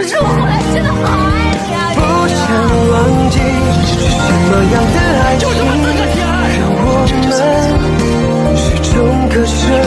可是我后来真的好爱你啊！ 不想忘记是什么样的爱情，让我们始终割舍。